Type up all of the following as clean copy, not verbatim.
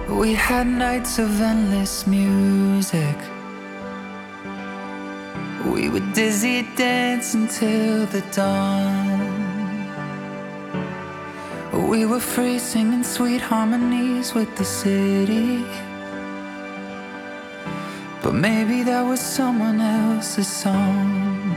We had nights of endless music. We would dizzy dance until the dawn. We were free singing sweet harmonies with the city. But maybe that was someone else's song.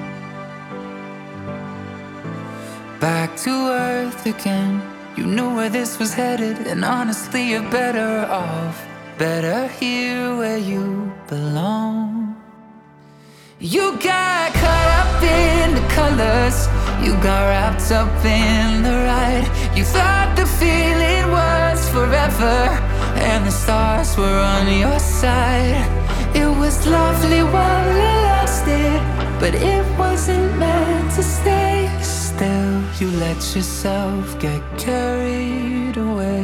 Back to earth again. You knew where this was headed, and honestly you're better off. Better here where you belong. You got caught up in the colors. You got wrapped up in the ride. You thought the feeling was forever, and the stars were on your side. It was lovely while it lasted, but it wasn't meant to stay. Still, you let yourself get carried away.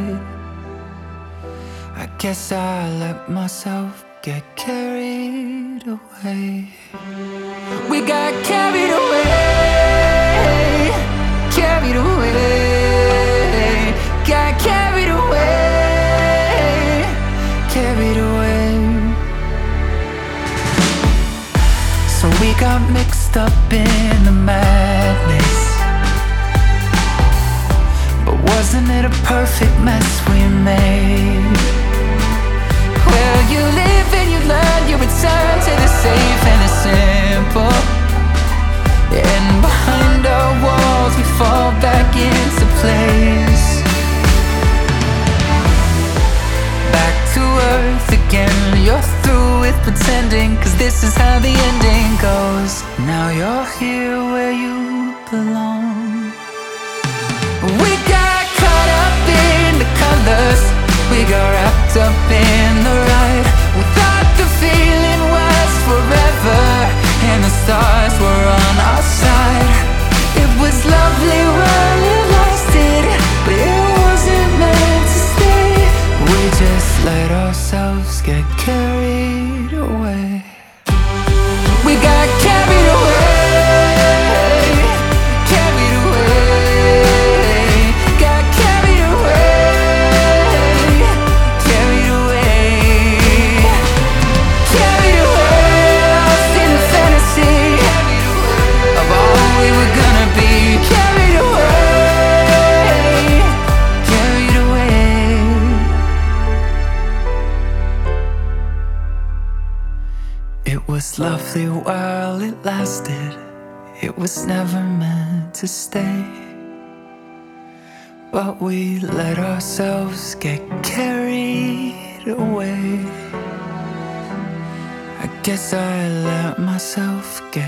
I guess I let myself get carried away. We got carried away, carried away, got carried away, carried away. So we got mixed up in the madness. But wasn't it a perfect mess we made? Well, you live and you learn, you return to the safe and the simple. And behind our walls we fall back into place. Back to earth again. You're through with pretending, 'cause this is how the ending goes. Now you're here where you belong. We got caught up in the colors. We got wrapped up in the ride. We thought the feeling was forever, and the stars were on our side. It was lovely while it lasted, but it wasn't meant to stay. We just let ourselves get carried away. We got carried away, carried away, got carried away, carried away, carried away, lost in the fantasy of all we were gonna be. Carried away, carried away. It was lovely while it lasted. It was never meant to stay. But we let ourselves get carried away. I guess I let myself get